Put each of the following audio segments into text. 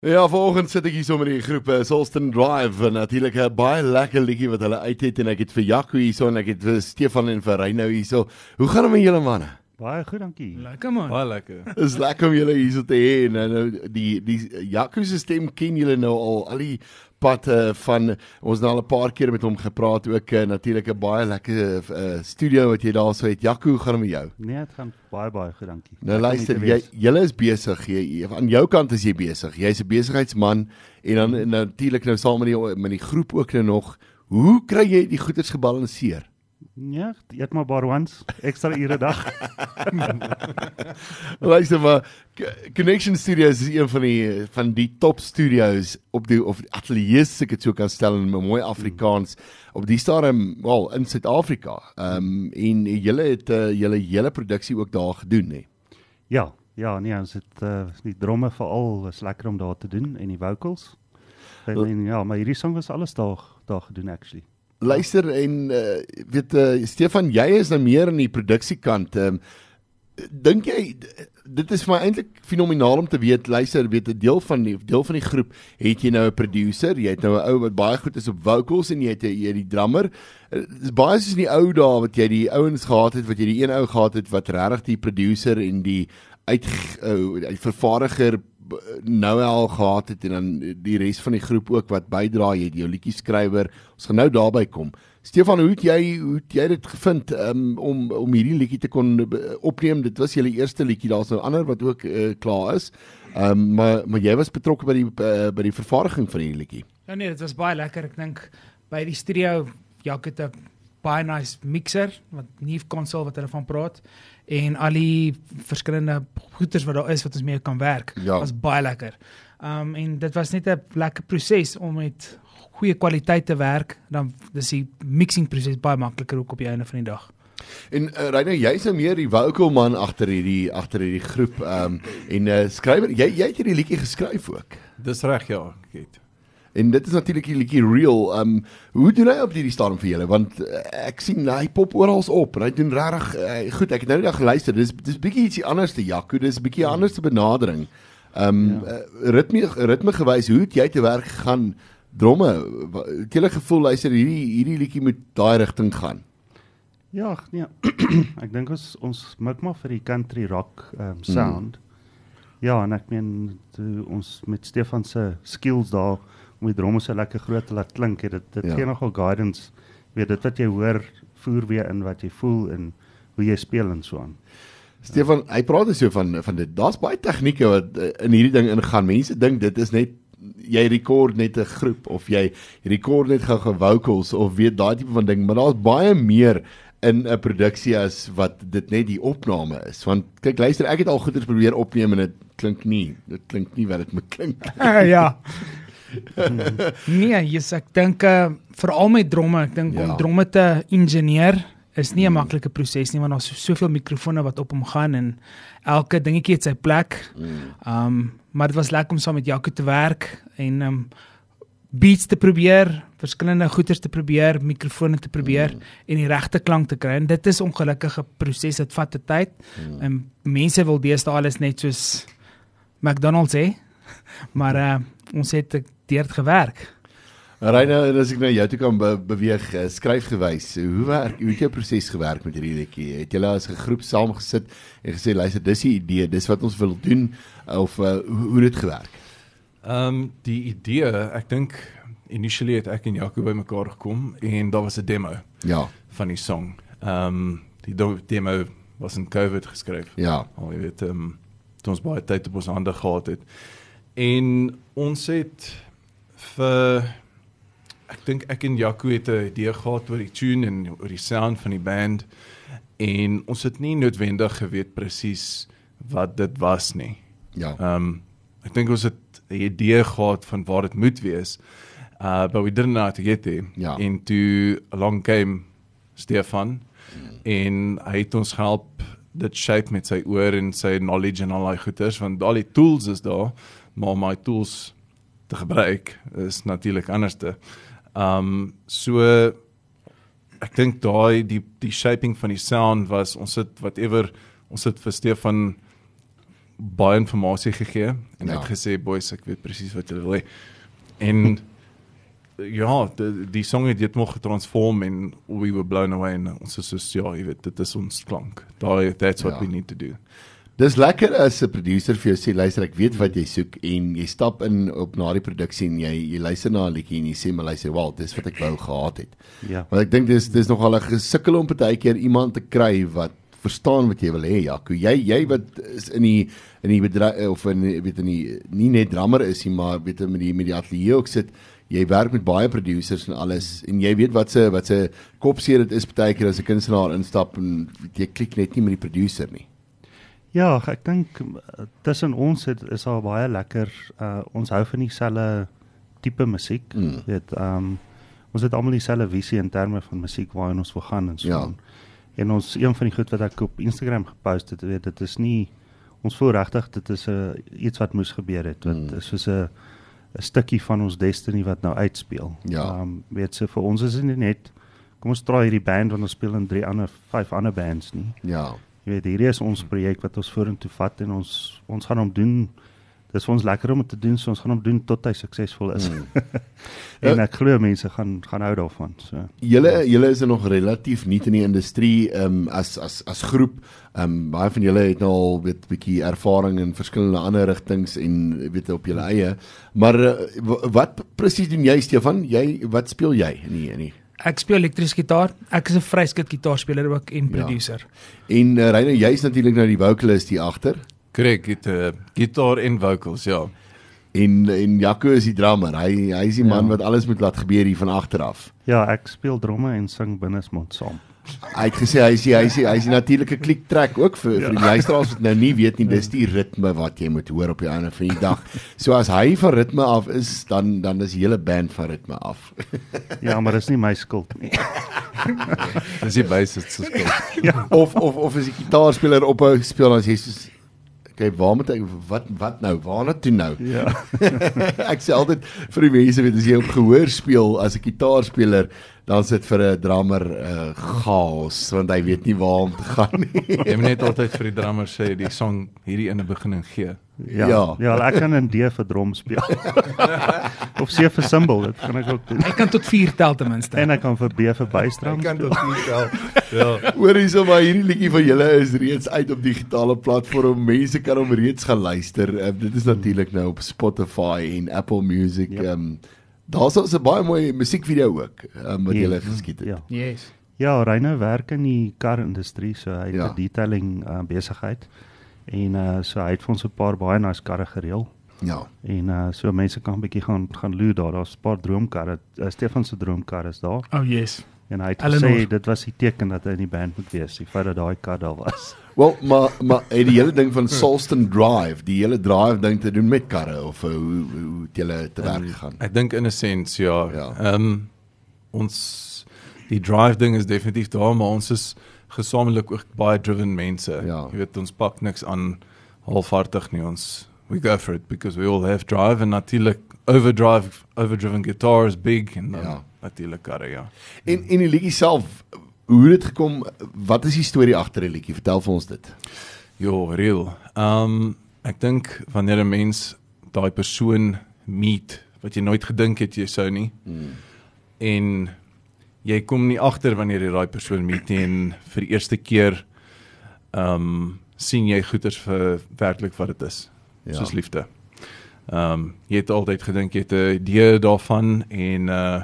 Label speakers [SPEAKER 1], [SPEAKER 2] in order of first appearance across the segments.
[SPEAKER 1] Ja, vanoggend sit ek hier so met die groep Solston Drive en natuurlik 'n baie lekker liedjie wat hulle uit het en ek het vir Jaco hierso en ek het vir Stefan en vir Reinou hierso. Hoe gaan dit met julle manne?
[SPEAKER 2] Baie goed, dankie.
[SPEAKER 3] Lekker man.
[SPEAKER 4] Baie lekker.
[SPEAKER 1] Is lekker om julle hierso te hê en nou die Jaco se stem ken julle nou al die pad van ons nou al 'n paar keer met hom gepraat ook natuurlik 'n baie lekker studio wat jy daarso het. Jaco, hoe gaan dit met jou?
[SPEAKER 2] Nee, dit gaan baie goed, dankie.
[SPEAKER 1] Nou luister, julle is besig. Aan jou kant is jy besig. Jy's 'n besigheidsman en dan natuurlik nou saam met die groep ook nou nog. Hoe kry jy die goeders gebalanseer?
[SPEAKER 2] Ja, eet maar bar once, ekstra ure dag.
[SPEAKER 1] Luister maar, Connection Studios is een van die top studios op die ateljee's, ek het so kan stel in mooi Afrikaans op die stadium, in Suid-Afrika. En julle het julle hele produksie ook daar gedoen, hè?
[SPEAKER 2] Ja, nee, ons het die drome veral is lekker om daar te doen en die vocals. En ja, maar hierdie song was alles daar gedoen actually.
[SPEAKER 1] Luister en Stefan, jy is nou meer aan die produksiekant. Dink jy dit is vir my eintlik fenomenaal om te weet, luister, 'n deel van die groep het jy nou 'n producer, jy het nou 'n ou wat baie goed is op vocals en jy het die drummer. Dit is baie soos in die ou dae wat jy die ouens gehad het, wat jy die een ou gehad het wat regtig die producer en die vervaardiger nou al gehad het en dan die res van die groep ook wat bydra, jy het jou liedjie skrywer. Ons gaan nou daarby kom. Stefan, hoe het jy dit gevind om hierdie liedjie te kon opneem? Dit was julle eerste liedjie, daar's nou ander wat ook klaar is. Maar jy was betrokke by die vervaardiging van hierdie liedjie.
[SPEAKER 3] Ja nee, dit was baie lekker. Ek dink by die studio, Jaco het 'n baie nice mixer, wat Neve Console wat hulle van praat, en al die verskillende goeders wat daar is wat ons mee kan werk.
[SPEAKER 1] Ja.
[SPEAKER 3] Was baie lekker. En dit was net 'n lekker proses om met goeie kwaliteit te werk. Dan dis die mixing proses baie makliker ook op die einde van die dag.
[SPEAKER 1] En Reinou, jy's nou meer die vocal man agter hierdie groep en skrywer, jy het hierdie liedjie geskryf ook.
[SPEAKER 4] Dis reg, ja, ek het.
[SPEAKER 1] En dit is natuurlik die liedjie Real. Hoe doen hy op hierdie stadium vir julle? Want ek sien hy pop oral op. En hy doen regtig goed. Ek het nou die dag geluister. Dis bietjie ietsie anders te Jaco. Dis bietjie anders te benadering. Ritme gewys, hoe het jy te werk gegaan? Dromme, het jy gevoel luister hierdie liedjie moet daai rigting gaan?
[SPEAKER 2] Ja, nee. Ek dink ons mik maar vir die country rock sound. Ja, en ek meen ons met Stefan se skills daar om die dromme so lekker groot te laat klink, dit gee nogal guidance, weet dit wat jy hoor, voer weer in wat jy voel en hoe jy speel en so aan.
[SPEAKER 1] Stefan, hy praat so van dit, daar's baie tegnieke wat in hierdie ding ingaan, mense dink dit is net, jy rekord net 'n groep, of jy rekord net gou vocals, of weet daai tipe van ding, maar daar's baie meer in 'n produksie as wat dit net die opname is, want kyk luister, ek het al goeders probeer opneem en dit klink nie wat dit moet klink.
[SPEAKER 3] Ja. Nee, ek dink veral met dromme, ek dink om dromme te ingenieur is nie 'n maklike proses nie, want daar's soveel mikrofone wat op hom gaan en elke dingetjie het sy plek. Maar dit was lekker om saam met Jaco te werk en beats te probeer, verskillende goeders te probeer, mikrofone te probeer en die regte klank te kry. En dit is ongelukkige proses, dit vat 'n tyd. En mense wil deesdae alles net soos McDonald's hê. Maar ons het deur dit gewerk.
[SPEAKER 1] Reinou, as ek nou jou toe kan beweeg, skryfgewys, hoe het jou proses gewerk met hierdie liedjie? Het julle as 'n groep saamgesit en gesê, luister, dis die idee, dis wat ons wil doen, of hoe het dit gewerk?
[SPEAKER 4] Die idee, ek dink, initially het ek en Jaco by mekaar gekom, en daar was 'n demo van die song. Die demo was in COVID geskryf.
[SPEAKER 1] Ja.
[SPEAKER 4] Al jy weet, toe ons baie tyd op ons hande gehad het. En ons het ek dink ek en Jaco het 'n idee gehad oor die tune en oor die sound van die band, en ons het nie noodwendig geweet presies wat dit was nie.
[SPEAKER 1] Ja.
[SPEAKER 4] Ek dink ons het 'n idee gehad van waar dit moet wees, but we didn't know how to get there.
[SPEAKER 1] Ja.
[SPEAKER 4] En toe along came Stefan, en hy het ons gehelp dit shape met sy oor en sy knowledge en al die goeders, want al die tools is daar, maar om my tools te gebruik is natuurlik anderste. So ek dink die shaping van die sound was, ons het vir Stefan baie inligting gegee en hy het gesê boys, ek weet presies wat julle wil hê. En ja, die song het dit nog getransform en we were blown away en ons is soos, ja, jy weet, dit is ons klank. That's what we need to do.
[SPEAKER 1] Dis lekker as 'n producer vir jou sê, luister, ek weet wat jy soek en jy stap in op na die produksie en jy luister na 'n liedjie en jy sê maar luister, wel, dis wat ek wou gehad het.
[SPEAKER 2] Ja.
[SPEAKER 1] Want ek dink dis nogal 'n gesukkel om partykeer iemand te kry wat verstaan wat jy wil hê, Jaco. Jy wat is in die bedryf of weet nie net drummer is nie, maar weet met die ateljee ook sit. Jy werk met baie producers en alles en jy weet wat se kopseer dit is partykeer as 'n kunstenaar instap en jy klik net nie met die producer nie.
[SPEAKER 2] Ja, ek dink tussen ons is al baie lekker. Ons hou van dieselfde tipe musiek. Weet, ons het almal dieselfde visie in terme van musiek waarheen ons wil gaan en so.
[SPEAKER 1] Ja.
[SPEAKER 2] En ons een van die goed wat ek op Instagram gepost het, weet, dit is nie ons voel regtig dit is iets wat moes gebeur het. Dit is soos 'n stukkie van ons destiny wat nou uitspeel.
[SPEAKER 1] Ja.
[SPEAKER 2] Weet so vir ons is dit nie net kom ons draai hierdie band want ons speel in 5 ander bands nie.
[SPEAKER 1] Ja.
[SPEAKER 2] Jy weet, hierdie is ons projek wat ons vorentoe vat en ons gaan hom doen. Dis vir ons lekker om dit te doen, so ons gaan hom doen tot hy suksesvol is. En ek glo mense gaan hou daarvan. So.
[SPEAKER 1] Julle is nog relatief nuut in die industrie as groep. Baie van julle het nou al weet bietjie ervaring in verskillende ander rigtings en weet op julle eie. Maar wat presies doen jy, Stefan? Wat speel jy in die
[SPEAKER 3] Ek speel elektriese gitaar. Ek is 'n vryskut gitaarspeler ook en producer.
[SPEAKER 1] Ja. En Reino, jy's natuurlik nou die vocalist hier agter.
[SPEAKER 4] Korrek, gitaar en vocals, ja.
[SPEAKER 1] En Jaco is die drummer. Hy is die man wat alles moet laat gebeur hier van agter af.
[SPEAKER 2] Ja, ek speel dromme en sing binnesmond saam.
[SPEAKER 1] Hy het gesê hy is die natuurlike kliktrek ook vir die luisteraars wat nou nie weet nie, dis die ritme wat jy moet hoor op die einde van die dag. So as hy van ritme af is, dan is die hele band van ritme af.
[SPEAKER 2] Ja, maar dis nie my skuld nie.
[SPEAKER 4] Dis die bassist se skuld.
[SPEAKER 2] Ja.
[SPEAKER 1] Of is die gitaarspeler ophou speel as jy soos kyk, waar moet ek wat nou? Waarna toe nou?
[SPEAKER 2] Ja.
[SPEAKER 1] Ek sê altyd vir die mense, weet as jy op gehoor speel as 'n gitaarspeler, dan sit vir 'n drummer chaos, want hy weet nie waar om te gaan nie.
[SPEAKER 4] Jy moet net altyd vir die drummer sê die song hierdie ene begin in G.
[SPEAKER 2] Ja, ek kan in D vir drum speel. Of C vir cymbal, dit kan ek ook doen.
[SPEAKER 3] Ek kan tot 4 tel ten minste.
[SPEAKER 2] En ek kan vir B vir bassdrum
[SPEAKER 4] Kan
[SPEAKER 2] speel.
[SPEAKER 4] dit nie tel. Ja.
[SPEAKER 1] Hoor hierso, maar hierdie liedjie van julle is reeds uit op digitale platform. Mense kan hom reeds gaan luister. Dit is natuurlik nou op Spotify en Apple Music. Daar's 'n baie mooi musiekvideo ook wat julle geskiet het.
[SPEAKER 2] Ja.
[SPEAKER 3] Yes.
[SPEAKER 2] Ja, Reino werk in die kar-industrie, so hy het 'n
[SPEAKER 1] Ja.
[SPEAKER 2] detailing besigheid. En so hy het vir ons 'n paar baie nice karre gereël.
[SPEAKER 1] Ja.
[SPEAKER 2] En so mense kan 'n bietjie gaan loer daar. Daar's 'n paar droomkarre. Stefan se droomkar is daar.
[SPEAKER 3] Oh yes.
[SPEAKER 2] En hy het
[SPEAKER 3] Eleanor.
[SPEAKER 2] gesê dit was die teken dat hy in die band moet wees, die feit dat daai kar daar was.
[SPEAKER 1] Wel, maar die hele ding van Solston Drive, die hele drive ding te doen met karre of hoe het julle te werk gegaan?
[SPEAKER 4] Ek dink in 'n sens, ja.
[SPEAKER 1] Ja.
[SPEAKER 4] Ons die drive ding is definitief daar, maar ons is gesamentlik ook baie driven mense.
[SPEAKER 1] Ja.
[SPEAKER 4] Jy weet, ons pak niks aan halfhartig nie. We go for it because we all have drive en natuurlik overdriven guitar is big en dan natuurlik karre, ja.
[SPEAKER 1] En die liedjie self, hoe het dit gekom? Wat is die storie agter die liedjie? Vertel vir ons dit.
[SPEAKER 4] Jo, real. Ek dink wanneer 'n mens daai persoon meet wat jy nooit gedink het jy sou nie. En jy kom nie agter wanneer jy daai persoon meet nie en vir die eerste keer sien jy goeders vir werklik wat dit is.
[SPEAKER 1] Ja.
[SPEAKER 4] Soos liefde. Jy het altyd gedink jy het 'n idee daarvan en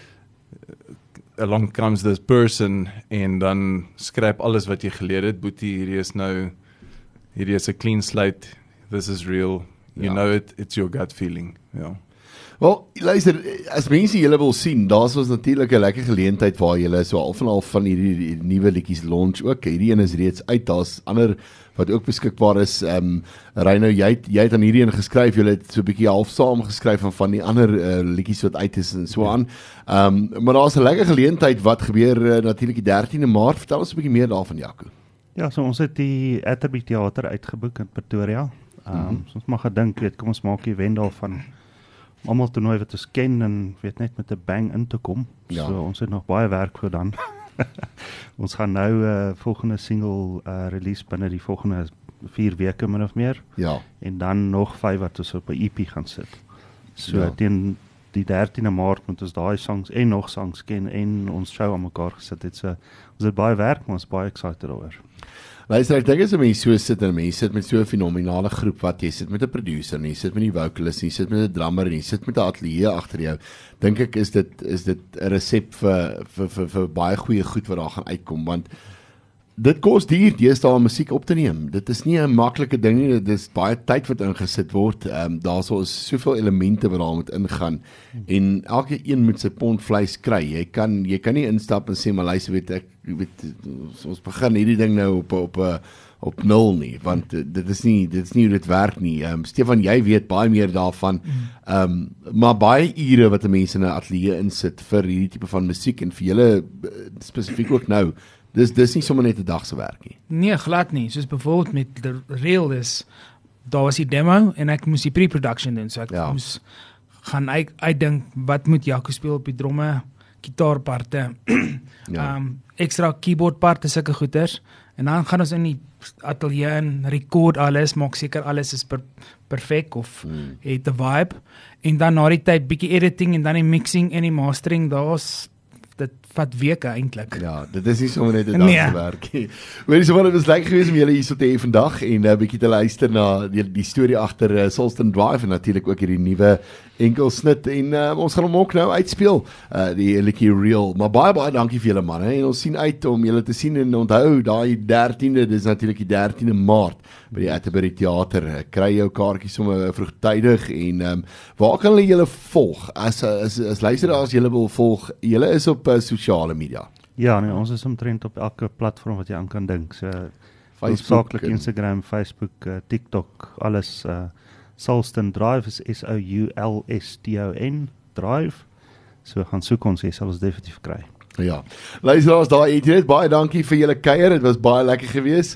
[SPEAKER 4] along comes this person en dan skryp alles wat jy geleer het. Boetie, hierdie is 'n clean slate. This is real. You know it's your gut feeling. Ja.
[SPEAKER 1] Wel, luister, as mense julle wil sien, daar's ons natuurlik 'n lekker geleentheid waar julle so half van hierdie nuwe liedjies launch ook. Hierdie een is reeds uit. Daar's ander wat ook beskikbaar is. Reino, jy het aan hierdie een geskryf. Julle het so 'n bietjie half saam geskryf van die ander liedjies wat uit is en so aan. Maar daar's 'n lekker geleentheid wat gebeur natuurlik die 13de Maart. Vertel ons 'n bietjie meer daarvan, Jaco.
[SPEAKER 2] Ja, so ons het die Atterbury Theater uitgeboek in Pretoria. Ons mag gedink, weet, kom ons maak 'n event daarvan. Almal toernooi wat ons ken en weet net met 'n bang in te kom.
[SPEAKER 1] Ja.
[SPEAKER 2] So ons het nog baie werk voor dan. Ons gaan nou volgende single release binne die volgende 4 weke min of meer.
[SPEAKER 1] Ja.
[SPEAKER 2] En dan nog 5 wat ons op 'n EP gaan sit. So
[SPEAKER 1] Ja.
[SPEAKER 2] teen die 13de Maart moet ons daai songs en nog songs ken en ons show aan mekaar gesit het. So ons het baie werk, maar ons is baie excited daaroor.
[SPEAKER 1] Luister, ek dink as 'n mens so sit en mense sit met so 'n fenominale groep wat jy sit met 'n producer, jy sit met die vocalist, jy sit met 'n drummer, jy sit met 'n ateljee agter jou. Dink ek is dit 'n resep vir baie goeie goed wat daar gaan uitkom, want dit kos duur deesdae om musiek op te neem. Dit is nie 'n maklike ding nie, dit is baie tyd wat ingesit word. Daarso is soveel elemente wat daar moet ingaan en elke een moet sy pond vleis kry. Jy kan nie instap en sê maar luister, ons begin hierdie ding nou op 0 nie, want dit is nie hoe dit werk nie. Stefan, jy weet baie meer daarvan. Maar baie ure wat mense in 'n ateljee insit vir hierdie tipe van musiek en vir julle spesifiek ook nou. Dis nie sommer net 'n dag se werk nie.
[SPEAKER 3] Nee, glad nie. Soos byvoorbeeld met The Real daar was die demo en ek moes die pre-production doen. So ek moes gaan uitdink wat moet Jaco speel op die dromme, gitaarparte, extra keyboardparte, sulke goeters. En dan gaan ons in die ateljee en record alles, maak seker alles is perfek of het 'n vibe. En dan na die tyd bietjie editing en dan die mixing en die mastering, dit vat weke eintlik.
[SPEAKER 1] Ja, dit is nie sommer net 'n dag se werk nie. Hoorie, so wat het was lekker geweest om julle hier so te hê vandag en 'n bietjie te luister na die storie agter Sulston Drive en natuurlik ook hierdie nuwe enkelsnit en ons gaan hom ook nou uitspeel, die liedjie Real. Maar baie dankie vir julle manne en ons sien uit om julle te sien en onthou daai 13de, dis natuurlik die 13de Maart by die Atterbury Theater. Kry jou kaartjies sommer vroegtydig en waar kan hulle julle volg? As luisteraars julle wil volg, julle is op sosiale media.
[SPEAKER 2] Ja, nee, ons is omtrent op elke platform wat jy aan kan dink. So
[SPEAKER 1] Facebook,
[SPEAKER 2] Instagram, Facebook, TikTok, alles Sulston Drive is SOULSTON Drive. So gaan soek ons, jy sal ons definitief kry.
[SPEAKER 1] Ja. Luisteraars, daar het jy dit. Baie dankie vir julle kuier. Dit was baie lekker geweest.